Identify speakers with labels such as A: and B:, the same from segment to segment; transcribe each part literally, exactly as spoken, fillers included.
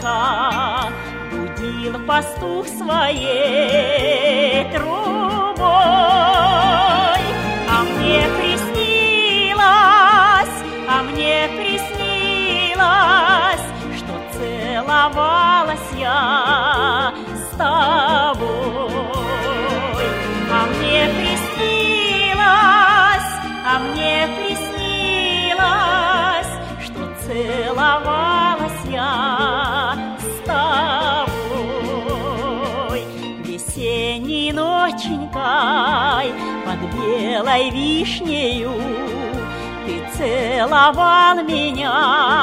A: маменька, будил пастух своей трубой. А мне приснилось, а мне приснилось, что целовалась я с тобой. А мне приснилось, а мне приснилось, что целовалась я с тобой. Весенней ноченькой под белой вишнею ты целовал меня,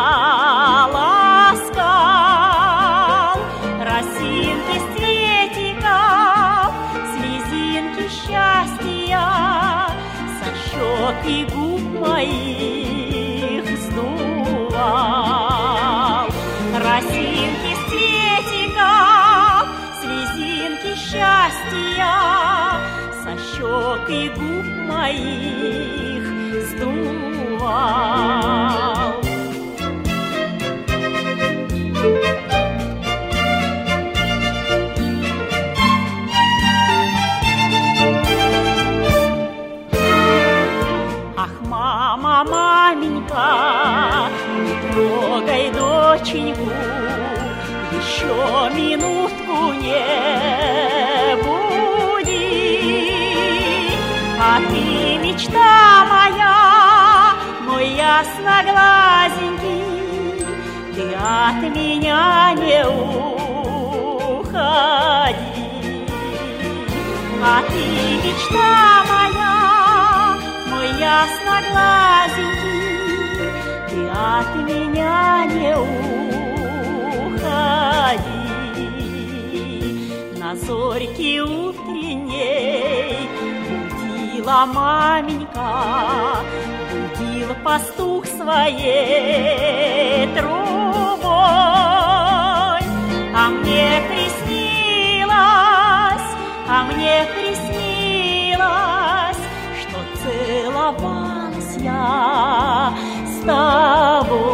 A: ласкал. Росинки с цветиков, слезинки счастья со щек и губ моих сдувал. Росинки с цветиков, слезинки счастья со щек и губ моих сдувал. Ах, мама, маменька, не трогай доченьку, еще минутку не буди. А ты, мечта моя, мой ясноглазенький, ты от меня не уходи. А ты, мечта моя, мой ясноглазенький, ты от меня не уходи. На зорьке утренней будила маменька, будил пастух своей трубой. А мне приснилось, а мне приснилось, что целовалась я с тобой.